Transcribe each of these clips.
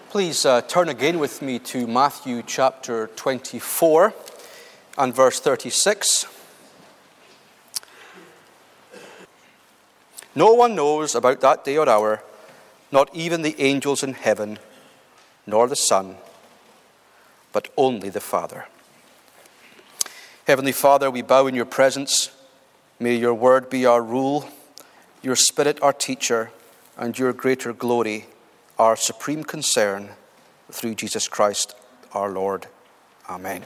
Please turn again with me to Matthew chapter 24 and verse 36. No one knows about that day or hour, not even the angels in heaven, nor the Son, but only the Father. Heavenly Father, we bow in your presence. May your word be our rule, your Spirit our teacher, and your greater glory our supreme concern, through Jesus Christ our Lord. Amen.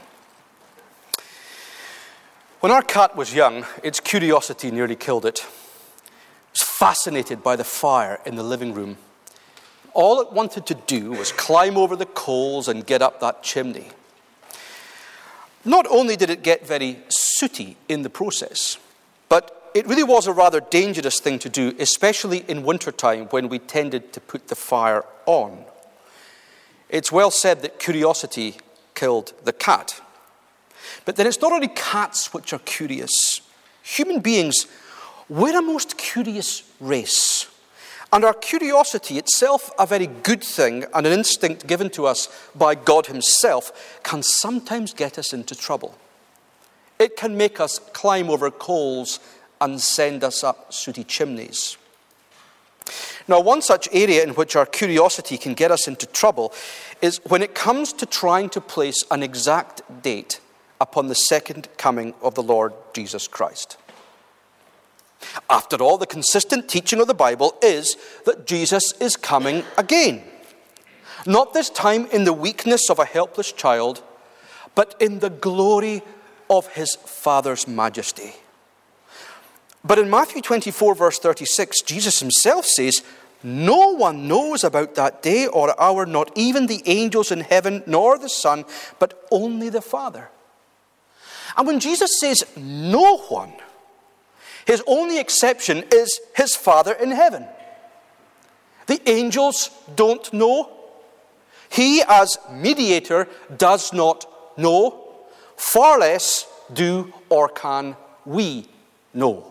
When our cat was young, its curiosity nearly killed it. It was fascinated by the fire in the living room. All it wanted to do was climb over the coals and get up that chimney. Not only did it get very sooty in the process, but it really was a rather dangerous thing to do, especially in wintertime when we tended to put the fire on. It's well said that curiosity killed the cat. But then it's not only cats which are curious. Human beings, we're a most curious race. And our curiosity itself, a very good thing and an instinct given to us by God himself, can sometimes get us into trouble. It can make us climb over coals and send us up sooty chimneys. Now, one such area in which our curiosity can get us into trouble is when it comes to trying to place an exact date upon the second coming of the Lord Jesus Christ. After all, the consistent teaching of the Bible is that Jesus is coming again. Not this time in the weakness of a helpless child, but in the glory of his Father's majesty. But in Matthew 24, verse 36, Jesus himself says, no one knows about that day or hour, not even the angels in heaven, nor the Son, but only the Father. And when Jesus says no one, his only exception is his Father in heaven. The angels don't know. He, as mediator, does not know. Far less do or can we know.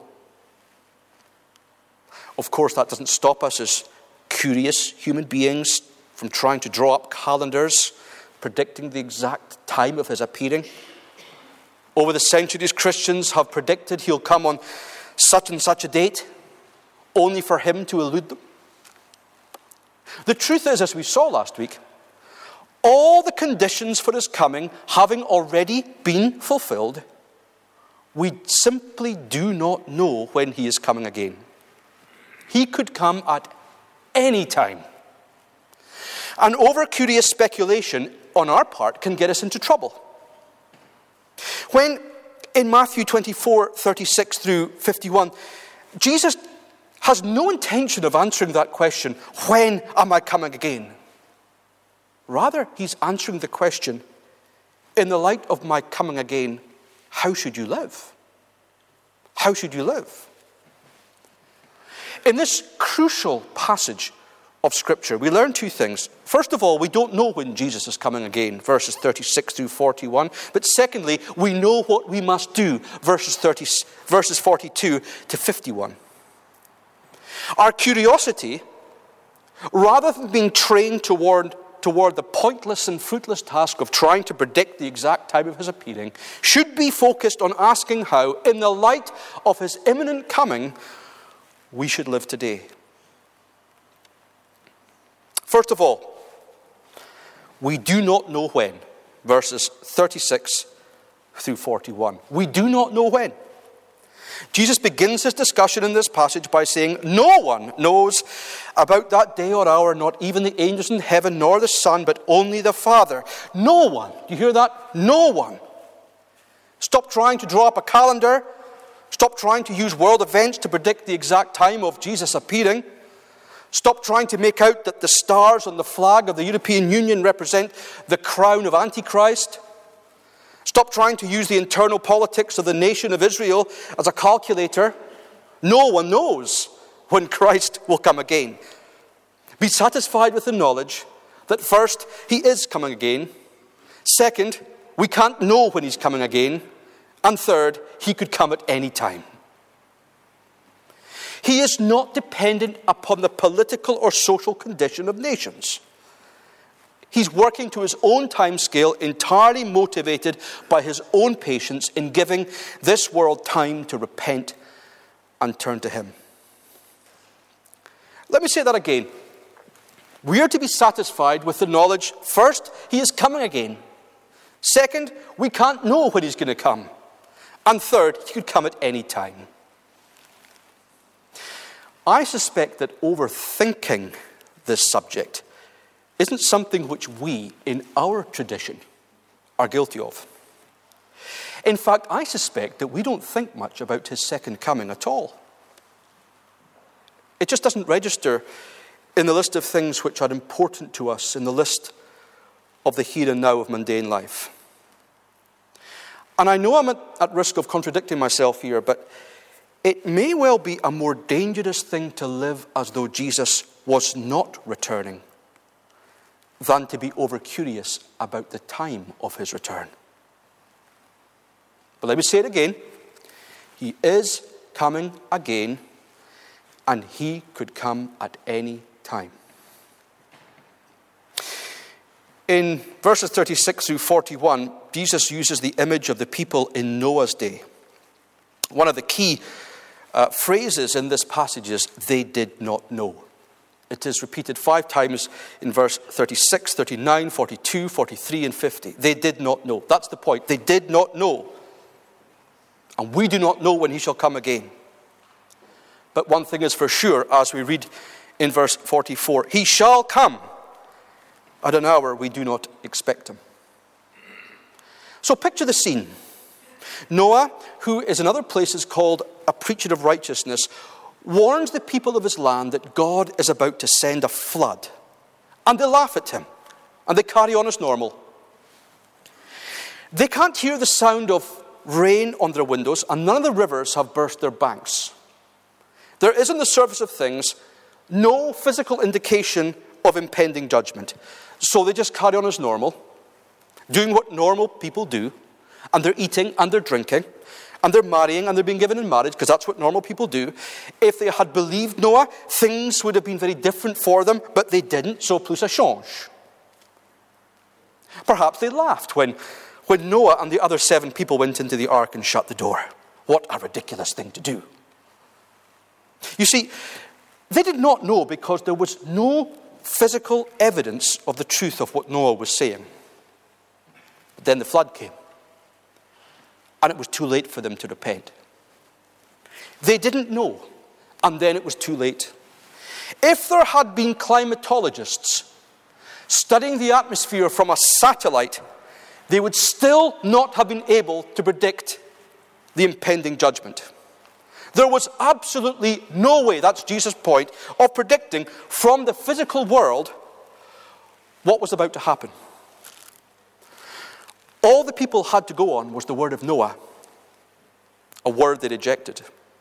Of course, that doesn't stop us as curious human beings from trying to draw up calendars, predicting the exact time of his appearing. Over the centuries, Christians have predicted he'll come on such and such a date, only for him to elude them. The truth is, as we saw last week, all the conditions for his coming having already been fulfilled, we simply do not know when he is coming again. He could come at any time. And over-curious speculation on our part can get us into trouble. When in Matthew 24, 36 through 51, Jesus has no intention of answering that question, when am I coming again? Rather, he's answering the question, in the light of my coming again, how should you live? How should you live? In this crucial passage of Scripture, we learn two things. First of all, we don't know when Jesus is coming again, verses 36 through 41. But secondly, we know what we must do, verses 42 to 51. Our curiosity, rather than being trained toward the pointless and fruitless task of trying to predict the exact time of his appearing, should be focused on asking how, in the light of his imminent coming, we should live today. First of all, we do not know when. Verses 36 through 41. We do not know when. Jesus begins his discussion in this passage by saying, no one knows about that day or hour, not even the angels in heaven, nor the Son, but only the Father. No one. Do you hear that? No one. Stop trying to draw up a calendar. Stop trying to use world events to predict the exact time of Jesus appearing. Stop trying to make out that the stars on the flag of the European Union represent the crown of Antichrist. Stop trying to use the internal politics of the nation of Israel as a calculator. No one knows when Christ will come again. Be satisfied with the knowledge that first, he is coming again. Second, we can't know when he's coming again. And third, he could come at any time. He is not dependent upon the political or social condition of nations. He's working to his own time scale, entirely motivated by his own patience in giving this world time to repent and turn to him. Let me say that again. We are to be satisfied with the knowledge, first, he is coming again. Second, we can't know when he's going to come. And third, he could come at any time. I suspect that overthinking this subject isn't something which we, in our tradition, are guilty of. In fact, I suspect that we don't think much about his second coming at all. It just doesn't register in the list of things which are important to us, in the list of the here and now of mundane life. And I know I'm at risk of contradicting myself here, but it may well be a more dangerous thing to live as though Jesus was not returning than to be over-curious about the time of his return. But let me say it again. He is coming again, and he could come at any time. In verses 36 through 41, Jesus uses the image of the people in Noah's day. One of the key phrases in this passage is, they did not know. It is repeated 5 times in verse 36, 39, 42, 43, and 50. They did not know. That's the point. They did not know. And we do not know when he shall come again. But one thing is for sure, as we read in verse 44, he shall come at an hour we do not expect him. So picture the scene. Noah, who is in other places called a preacher of righteousness, warns the people of his land that God is about to send a flood. And they laugh at him. And they carry on as normal. They can't hear the sound of rain on their windows, and none of the rivers have burst their banks. There is on the surface of things no physical indication of impending judgment. So they just carry on as normal, doing what normal people do, and they're eating and they're drinking, and they're marrying and they're being given in marriage, because that's what normal people do. If they had believed Noah, things would have been very different for them, but they didn't, so plus ça change. Perhaps they laughed when Noah and the other 7 people went into the ark and shut the door. What a ridiculous thing to do. You see, they did not know because there was no physical evidence of the truth of what Noah was saying. But then the flood came. And it was too late for them to repent. They didn't know. And then it was too late. If there had been climatologists studying the atmosphere from a satellite, they would still not have been able to predict the impending judgment. There was absolutely no way, that's Jesus' point, of predicting from the physical world what was about to happen. All the people had to go on was the word of Noah, a word they rejected.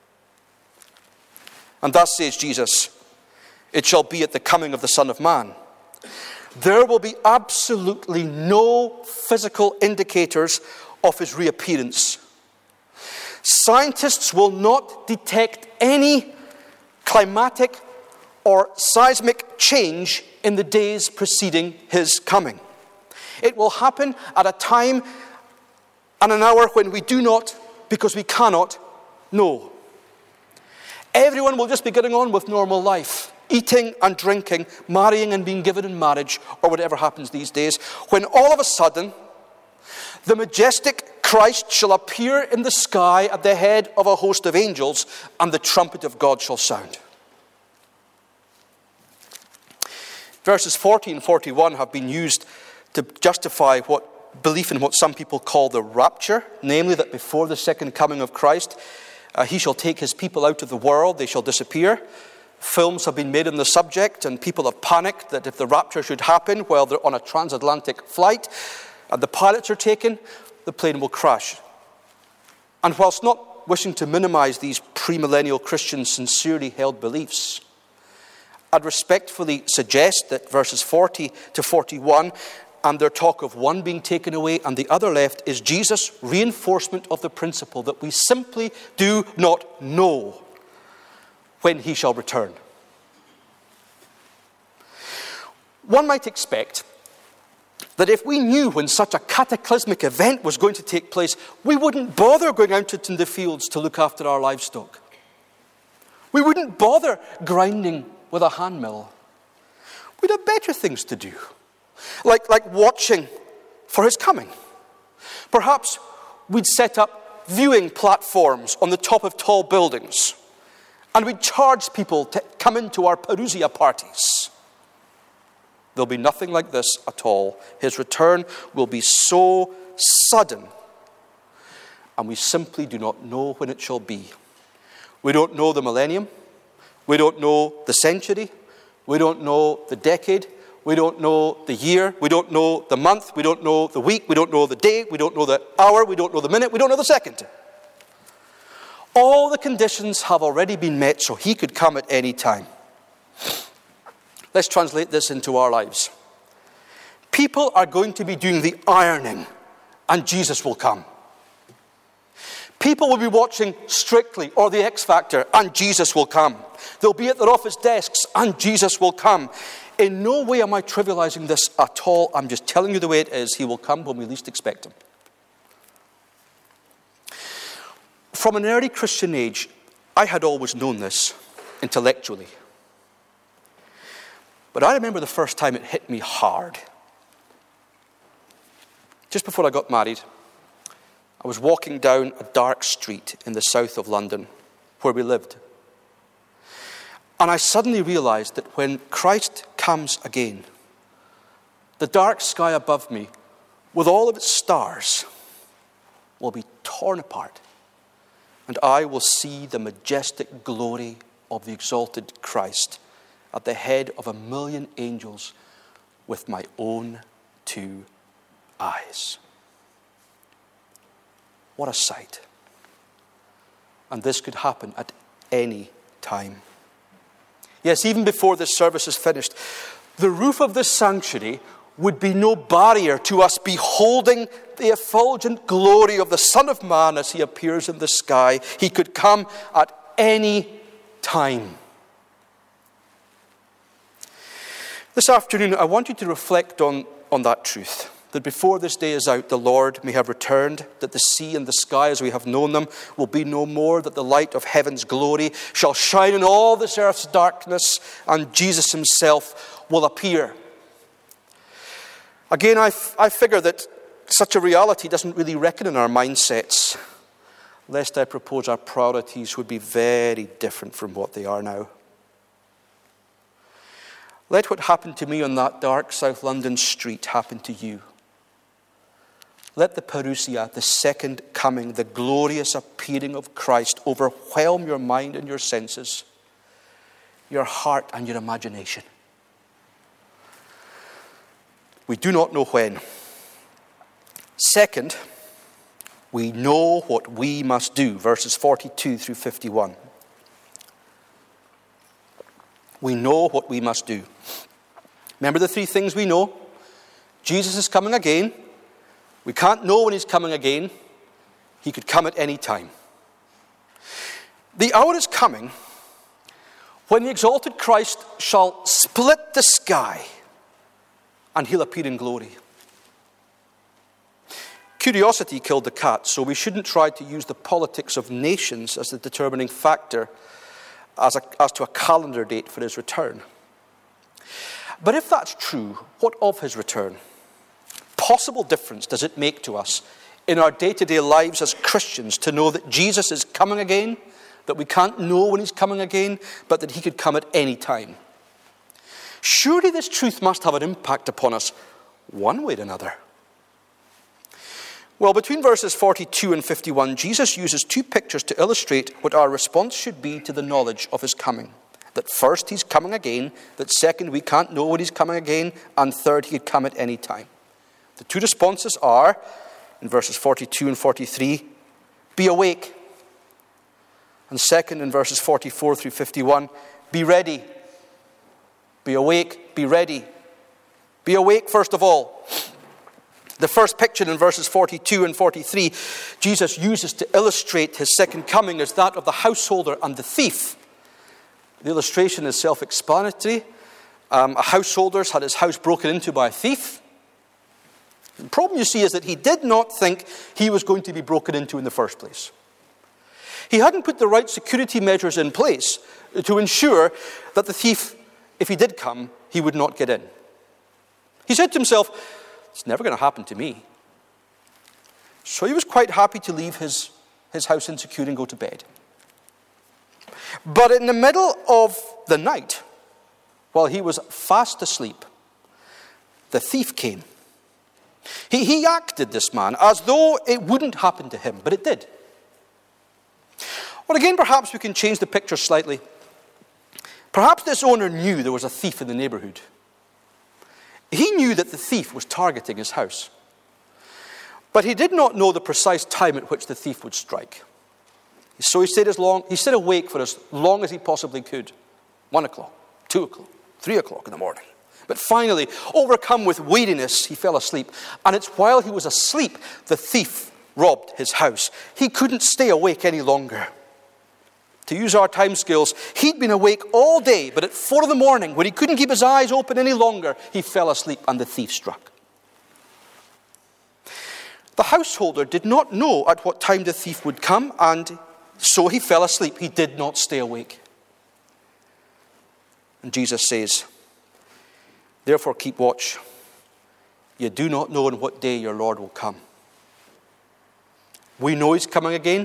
And thus says Jesus, it shall be at the coming of the Son of Man. There will be absolutely no physical indicators of his reappearance. Scientists will not detect any climatic or seismic change in the days preceding his coming. It will happen at a time and an hour when we do not, because we cannot, know. Everyone will just be getting on with normal life, eating and drinking, marrying and being given in marriage, or whatever happens these days, when all of a sudden, the majestic Christ shall appear in the sky at the head of a host of angels, and the trumpet of God shall sound. Verses 40 and 41 have been used to justify belief in what some people call the rapture, namely that before the second coming of Christ, he shall take his people out of the world, they shall disappear. Films have been made on the subject, and people have panicked that if the rapture should happen while they're on a transatlantic flight, and the pilots are taken, the plane will crash. And whilst not wishing to minimize these premillennial Christian sincerely held beliefs, I'd respectfully suggest that verses 40 to 41 and their talk of one being taken away and the other left is Jesus' reinforcement of the principle that we simply do not know when he shall return. One might expect that if we knew when such a cataclysmic event was going to take place, we wouldn't bother going out into the fields to look after our livestock. We wouldn't bother grinding with a hand mill. We'd have better things to do, like watching for his coming. Perhaps we'd set up viewing platforms on the top of tall buildings, and we'd charge people to come into our Parousia parties. There'll be nothing like this at all. His return will be so sudden, and we simply do not know when it shall be. We don't know the millennium. We don't know the century. We don't know the decade. We don't know the year. We don't know the month. We don't know the week. We don't know the day. We don't know the hour. We don't know the minute. We don't know the second. All the conditions have already been met, so he could come at any time. Let's translate this into our lives. People are going to be doing the ironing, and Jesus will come. People will be watching Strictly or The X Factor, and Jesus will come. They'll be at their office desks, and Jesus will come. In no way am I trivializing this at all. I'm just telling you the way it is. He will come when we least expect him. From an early Christian age, I had always known this intellectually. But I remember the first time it hit me hard. Just before I got married, I was walking down a dark street in the south of London where we lived. And I suddenly realized that when Christ comes again, the dark sky above me, with all of its stars, will be torn apart. And I will see the majestic glory of the exalted Christ at the head of 1,000,000 angels with my own two eyes. What a sight. And this could happen at any time. Yes, even before this service is finished, the roof of this sanctuary would be no barrier to us beholding the effulgent glory of the Son of Man as he appears in the sky. He could come at any time. This afternoon, I want you to reflect on that truth, that before this day is out, the Lord may have returned, that the sea and the sky as we have known them will be no more, that the light of heaven's glory shall shine in all this earth's darkness, and Jesus himself will appear. Again, I figure that such a reality doesn't really reckon in our mindsets, lest I propose our priorities would be very different from what they are now. Let what happened to me on that dark South London street happen to you. Let the parousia, the second coming, the glorious appearing of Christ overwhelm your mind and your senses, your heart and your imagination. We do not know when. Second, we know what we must do. Verses 42 through 51. We know what we must do. Remember the three things we know? Jesus is coming again. We can't know when he's coming again. He could come at any time. The hour is coming when the exalted Christ shall split the sky and he'll appear in glory. Curiosity killed the cat, so we shouldn't try to use the politics of nations as the determining factor as to a calendar date for his return. But if that's true, what of his return? Possible difference does it make to us in our day-to-day lives as Christians to know that Jesus is coming again, that we can't know when he's coming again, but that he could come at any time? Surely this truth must have an impact upon us one way or another. Well, between verses 42 and 51, Jesus uses two pictures to illustrate what our response should be to the knowledge of his coming. That first, he's coming again. That second, we can't know when he's coming again. And third, he could come at any time. The two responses are, in verses 42 and 43, be awake. And second, in verses 44 through 51, be ready. Be awake, be ready. Be awake, first of all. The first picture in verses 42 and 43, Jesus uses to illustrate his second coming as that of the householder and the thief. The illustration is self-explanatory. A householder's had his house broken into by a thief. The problem, you see, is that he did not think he was going to be broken into in the first place. He hadn't put the right security measures in place to ensure that the thief, if he did come, he would not get in. He said to himself, it's never going to happen to me. So he was quite happy to leave his house insecure and go to bed. But in the middle of the night, while he was fast asleep, the thief came. He acted, this man, as though it wouldn't happen to him, but it did. Well, again, perhaps we can change the picture slightly. Perhaps this owner knew there was a thief in the neighborhood. He knew that the thief was targeting his house. But he did not know the precise time at which the thief would strike. So he stayed awake for as long as he possibly could. 1 o'clock, 2 o'clock, 3 o'clock in the morning. But finally, overcome with weariness, he fell asleep. And it's while he was asleep, the thief robbed his house. He couldn't stay awake any longer. To use our time scales, he'd been awake all day, but at 4 a.m, when he couldn't keep his eyes open any longer, he fell asleep and the thief struck. The householder did not know at what time the thief would come, and so he fell asleep. He did not stay awake. And Jesus says, therefore keep watch. You do not know on what day your Lord will come. We know he's coming again.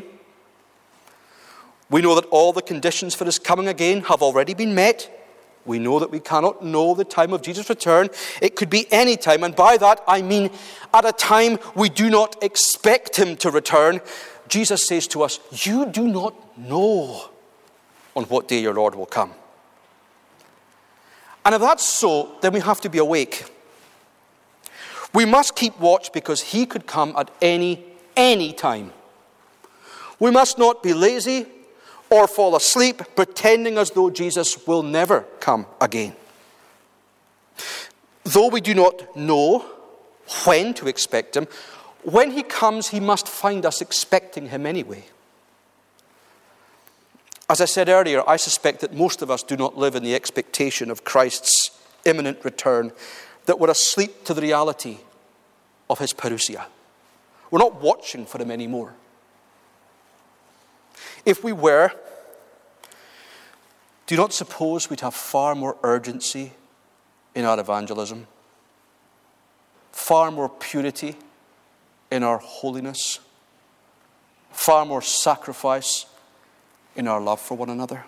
We know that all the conditions for his coming again have already been met. We know that we cannot know the time of Jesus' return. It could be any time, and by that I mean at a time we do not expect him to return. Jesus says to us, you do not know on what day your Lord will come. And if that's so, then we have to be awake. We must keep watch because he could come at any time. We must not be lazy or fall asleep pretending as though Jesus will never come again. Though we do not know when to expect him, when he comes, he must find us expecting him anyway. As I said earlier, I suspect that most of us do not live in the expectation of Christ's imminent return, that we're asleep to the reality of his parousia. We're not watching for him anymore. If we were, do you not suppose we'd have far more urgency in our evangelism? Far more purity in our holiness? Far more sacrifice in our love for one another?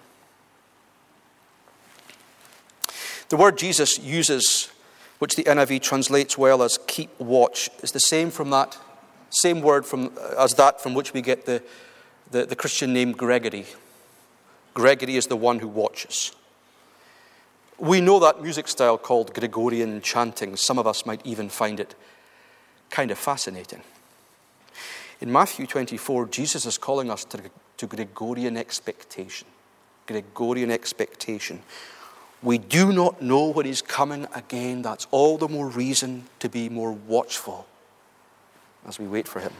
The word Jesus uses, which the NIV translates well as keep watch, is the same word as that from which we get the Christian name Gregory. Gregory is the one who watches. We know that music style called Gregorian chanting. Some of us might even find it kind of fascinating. In Matthew 24, Jesus is calling us to Gregorian expectation. Gregorian expectation. We do not know when he's coming again. That's all the more reason to be more watchful as we wait for him.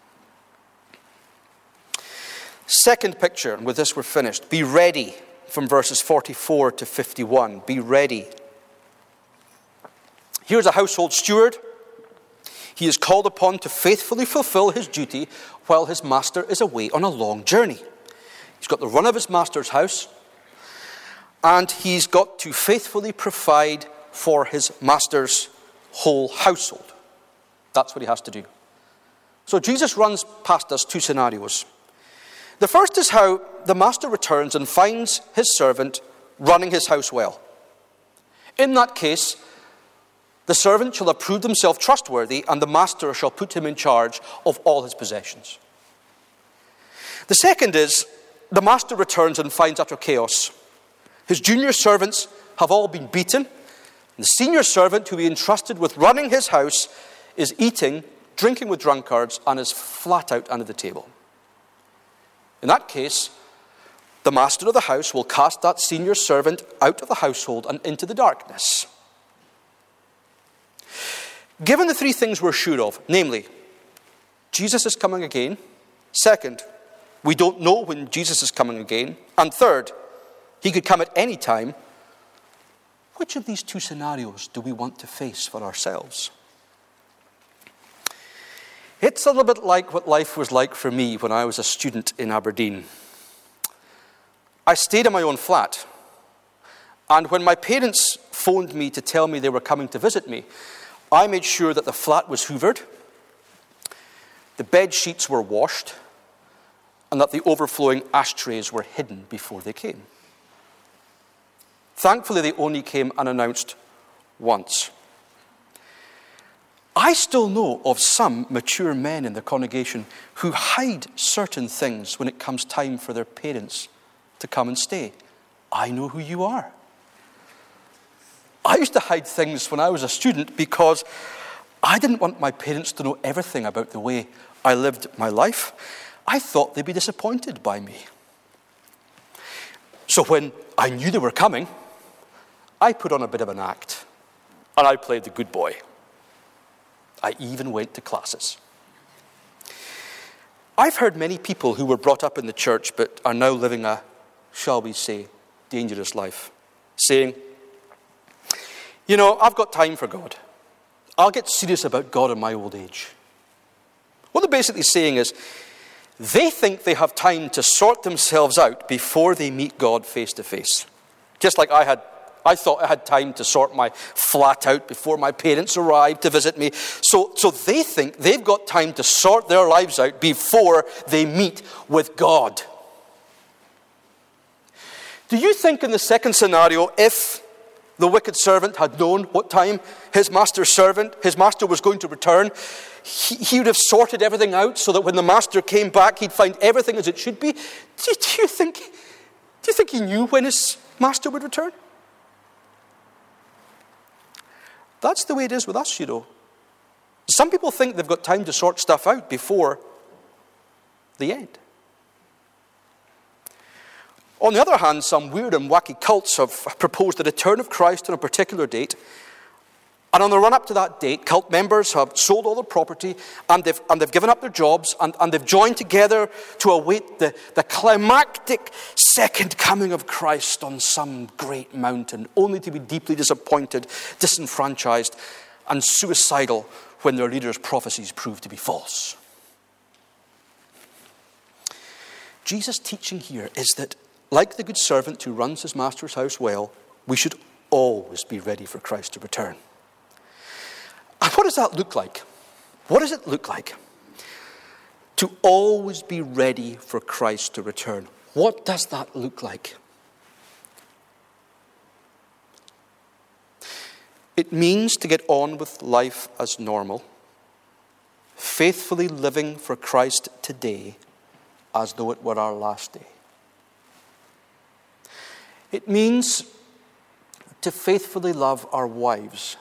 Second picture, and with this we're finished. Be ready, from verses 44 to 51. Be ready. Here's a household steward. He is called upon to faithfully fulfill his duty while his master is away on a long journey. He's got the run of his master's house, and he's got to faithfully provide for his master's whole household. That's what he has to do. So Jesus runs past us two scenarios. The first is how the master returns and finds his servant running his house well. In that case, the servant shall have proved himself trustworthy, and the master shall put him in charge of all his possessions. The second is the master returns and finds utter chaos. His junior servants have all been beaten. And the senior servant, who he entrusted with running his house, is eating, drinking with drunkards, and is flat out under the table. In that case, the master of the house will cast that senior servant out of the household and into the darkness. Given the three things we're sure of, namely, Jesus is coming again. Second, we don't know when Jesus is coming again. And third, he could come at any time. Which of these two scenarios do we want to face for ourselves? It's a little bit like what life was like for me when I was a student in Aberdeen. I stayed in my own flat, and when my parents phoned me to tell me they were coming to visit me, I made sure that the flat was hoovered, the bed sheets were washed, and that the overflowing ashtrays were hidden before they came. Thankfully, they only came unannounced once. I still know of some mature men in the congregation who hide certain things when it comes time for their parents to come and stay. I know who you are. I used to hide things when I was a student because I didn't want my parents to know everything about the way I lived my life. I thought they'd be disappointed by me. So when I knew they were coming, I put on a bit of an act, and I played the good boy. I even went to classes. I've heard many people who were brought up in the church but are now living a, shall we say, dangerous life, saying, you know, I've got time for God. I'll get serious about God in my old age. What they're basically saying is, they think they have time to sort themselves out before they meet God face to face. Just like I thought I had time to sort my flat out before my parents arrived to visit me. So they think they've got time to sort their lives out before they meet with God. Do you think in the second scenario, if the wicked servant had known what time his master was going to return, he would have sorted everything out so that when the master came back, he'd find everything as it should be? Do you think he knew when his master would return? That's the way it is with us, you know. Some people think they've got time to sort stuff out before the end. On the other hand, some weird and wacky cults have proposed the return of Christ on a particular date. And on the run-up to that date, cult members have sold all their property and they've given up their jobs and they've joined together to await the climactic second coming of Christ on some great mountain, only to be deeply disappointed, disenfranchised, and suicidal when their leaders' prophecies prove to be false. Jesus' teaching here is that, like the good servant who runs his master's house well, we should always be ready for Christ to return. And what does that look like? What does it look like to always be ready for Christ to return? What does that look like? It means to get on with life as normal, faithfully living for Christ today as though it were our last day. It means to faithfully love our wife,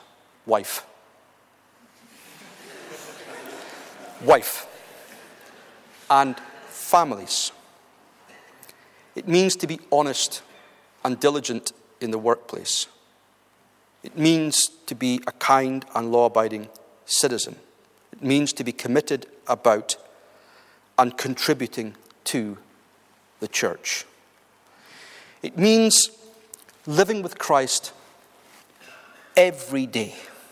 and families. It means to be honest and diligent in the workplace. It means to be a kind and law-abiding citizen. It means to be committed about and contributing to the church. It means living with Christ every day,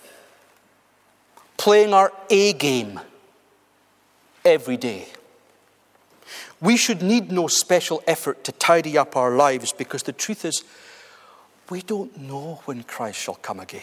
playing our A game every day. We should need no special effort to tidy up our lives because the truth is, we don't know when Christ shall come again.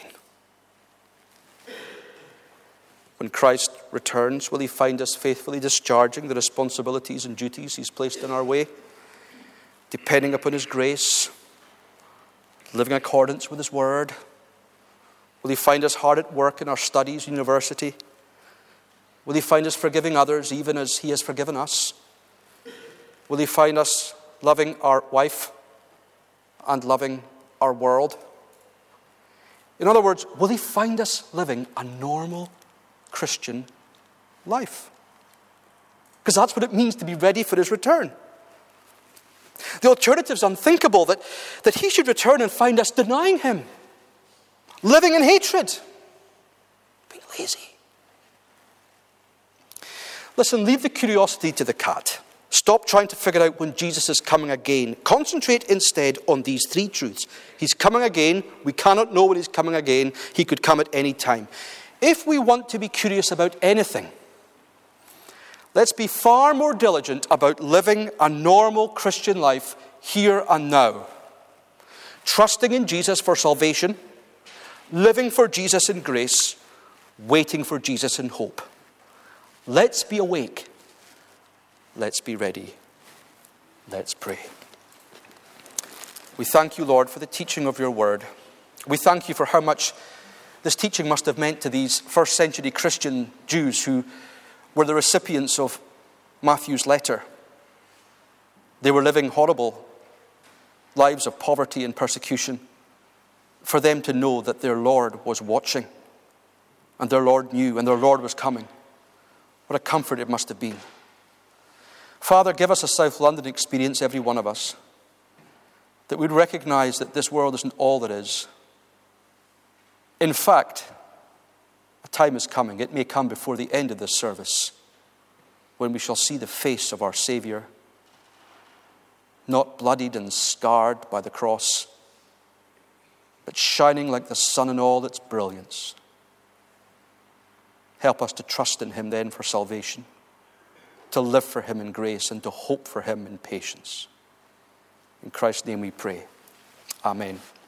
When Christ returns, will he find us faithfully discharging the responsibilities and duties he's placed in our way, depending upon his grace, living in accordance with his word? Will he find us hard at work in our studies, university? Will he find us forgiving others even as he has forgiven us? Will he find us loving our wife and loving our world? In other words, will he find us living a normal Christian life? Because that's what it means to be ready for his return. The alternative is unthinkable, that he should return and find us denying him, living in hatred, being lazy. Listen, leave the curiosity to the cat. Stop trying to figure out when Jesus is coming again. Concentrate instead on these three truths. He's coming again. We cannot know when he's coming again. He could come at any time. If we want to be curious about anything, Let's be far more diligent about living a normal Christian life here and now. Trusting in Jesus for salvation, living for Jesus in grace, waiting for Jesus in hope. Let's be awake. Let's be ready. Let's pray. We thank you, Lord, for the teaching of your word. We thank you for how much this teaching must have meant to these first century Christian Jews who were the recipients of Matthew's letter. They were living horrible lives of poverty and persecution. For them to know that their Lord was watching, and their Lord knew, and their Lord was coming. What a comfort it must have been. Father, give us a South London experience, every one of us, that we'd recognize that this world isn't all there is. In fact, a time is coming, it may come before the end of this service, when we shall see the face of our Savior, not bloodied and scarred by the cross, but shining like the sun in all its brilliance. Help us to trust in him then for salvation, to live for him in grace, and to hope for him in patience. In Christ's name we pray. Amen.